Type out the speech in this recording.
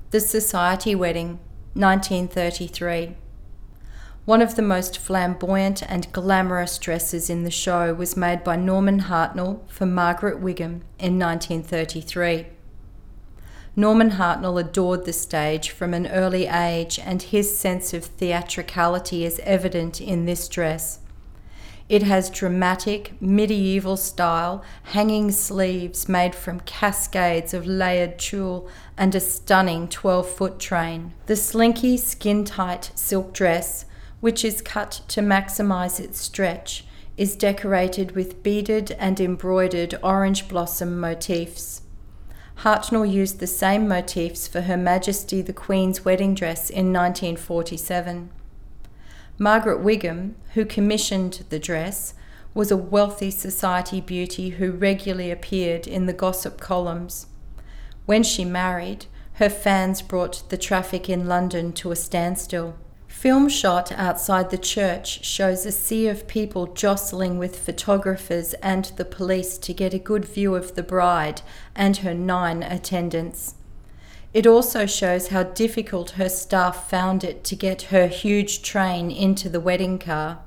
The Society Wedding, 1933. One of the most flamboyant and glamorous dresses in the show was made by Norman Hartnell for Margaret Wigham in 1933. Norman Hartnell adored the stage from an early age, and his sense of theatricality is evident in this dress. It has dramatic, medieval style, hanging sleeves made from cascades of layered tulle and a stunning 12-foot train. The slinky, skin-tight silk dress, which is cut to maximise its stretch, is decorated with beaded and embroidered orange blossom motifs. Hartnell used the same motifs for Her Majesty the Queen's wedding dress in 1947. Margaret Wigham, who commissioned the dress, was a wealthy society beauty who regularly appeared in the gossip columns. When she married, her fans brought the traffic in London to a standstill. Film shot outside the church shows a sea of people jostling with photographers and the police to get a good view of the bride and her 9 attendants. It also shows how difficult her staff found it to get her huge train into the wedding car.